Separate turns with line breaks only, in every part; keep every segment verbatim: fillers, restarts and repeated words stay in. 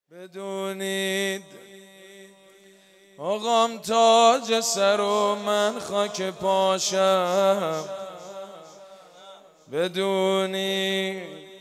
بدونید آقام تاج سر و من خاک پاشم. بدونید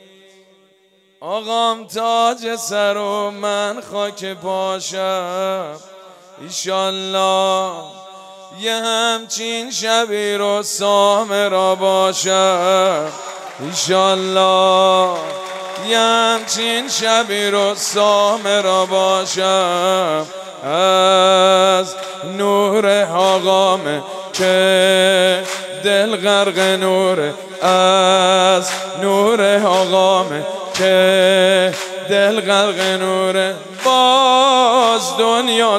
آقام تاج سر و من خاک پاشم. ایشالله یه همچین شبی رو سامرا باشم. ایشالله یه همچین شبی رو سامرا باشم. از نور آقامه که دل غرق نوره، از نور آقامه که دل غرق نوره. باز دنیا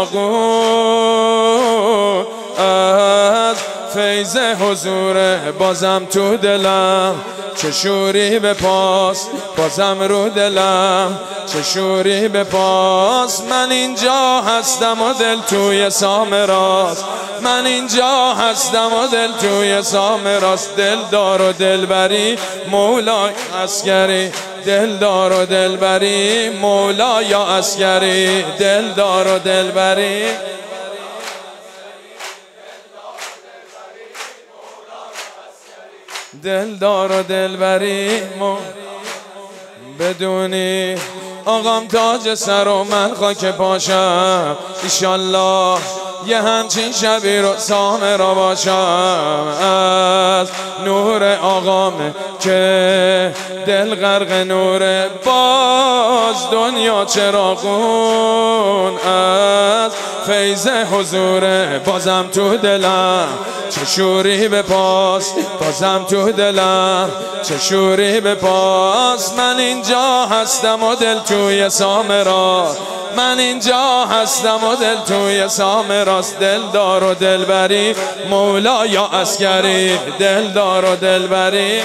چراغون از فیض حضوره. بازم تو دلم چه شوری به پاس، بازم رو دلم چه شوری به پاس. من اینجا هستم و دل توی سامراست، من اینجا هستم و دل توی سامراست. دل دار و دلبری مولای عسکری، دل دار و دلبری مولای عسکری، دل دار و دلبری. دل دار و دلبری مو بدونی آقام تاج سر و من خاک پاشم. ایشالله یه همچین شبی رو سامرا باشم. از نور آقامه که دل غرق نوره. باز دنیا چراغون از فیض حضوره. بازم تو دلم چه شوری به پاس، بازم تو دلم چه شوری به پاس. من اینجا هستم و دل توی سامرا، من اینجا هستم و دل توی سامراست. دل دار و دلبری مولا یا عسکری، دل دار و دلبری.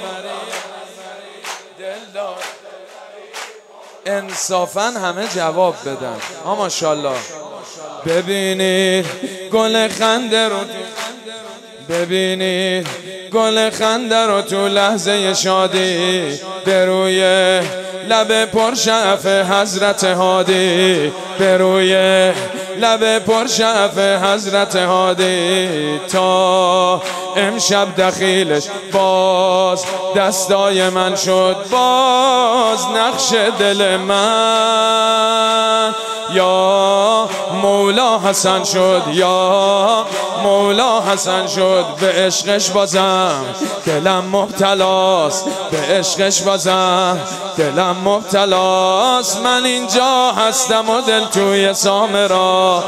انصافاً همه جواب بدن. ها ماشاءالله. ببینید گل خنده رو، ببینید گل خنده رو تو لحظه شادی به روی لب پرشعف حضرت هادی، به روی لب پرشعف حضرت هادی. تا امشب دخیلش باز دستای من شد، باز نقش دل من یا مولا حسن شد، یا مولا حسن شد. به عشقش بازم دلم مبتلاست، به عشقش بازم دلم مبتلاست. من اینجا هستم و دل توی سامرا،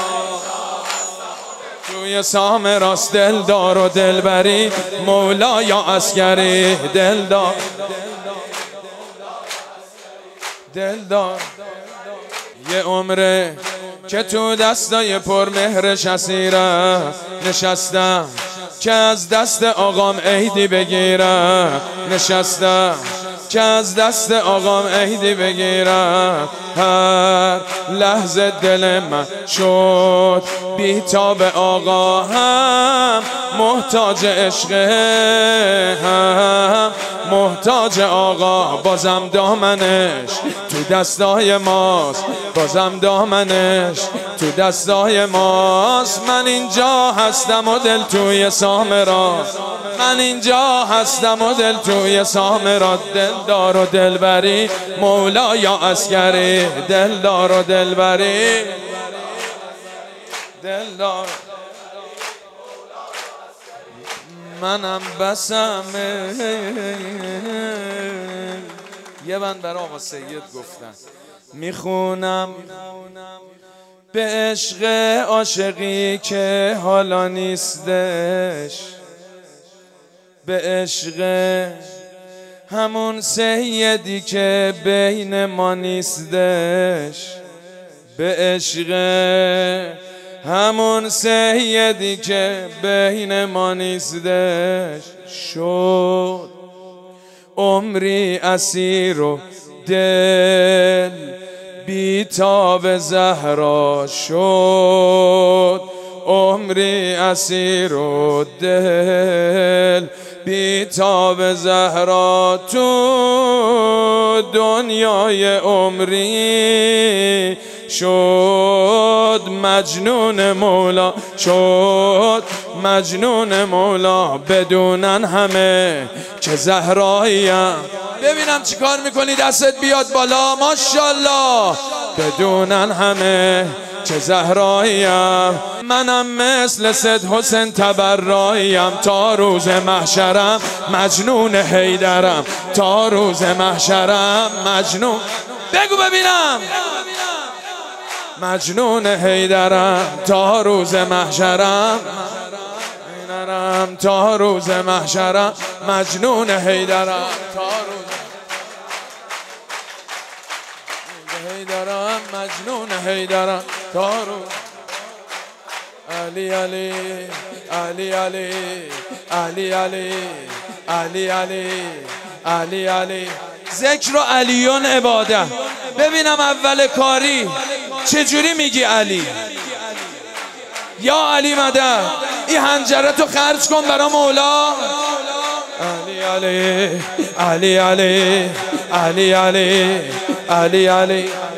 توی سامراست. دل دار و دلبری مولا یا عسکری، دل دار دل دار. یه عمره که تو دستای پر مهرش اسیرم نشستم که از دست آقام عهدی بگیرم، نشستم که از دست آقام عهدی بگیرم. هر لحظه دل من شد بی‌تاب، آقا هم محتاج عشقه، هم محتاج آقا. بازم دامنش تو دستای ماست، بازم دامنش تو دستای ماست. من اینجا هستم و دل توی سامراست، من اینجا هستم و دل توی سامراست. دل دار و دلبری مولا یا عسکری، دل دار و دلبری، دل دار. منم بسم یه بند برای آقا سید گفتن میخونم به عشق عاشقی که حالا نیستش، به عشق همون سیدی که بین ما نیستش، به عشق همون سیدی که بین ما نیستش. شد عمری اسیر و دل بی‌تاب زهرا، شد عمری اسیر و دل بیتاب زهرا تو دنیای عمری شد مجنون مولا، شد مجنون مولا، بدونن همه که زهراییم. ببینم چی کار میکنی، دستت بیاد بالا، ماشاءالله. بدونن همه که زهراییم، منم مثل سید حسین تبراییم. تا روز محشرم مجنون حیدرم، تا روز محشرم مجنون. بگو ببینم. مجنون حیدرم تا روز محشرم، تا روز محشرم مجنون حیدرم، تا روز حیدرم مجنون حیدرم، تا روز علی علی علی علی علی علی علی علی علی علی. ذکر و علیون عباده. ببینم اول کاری چجوری میگی علی؟ یا علی مدد، این حنجره تو خرج کن برا مولا. علی علی علی علی علی علی علی علی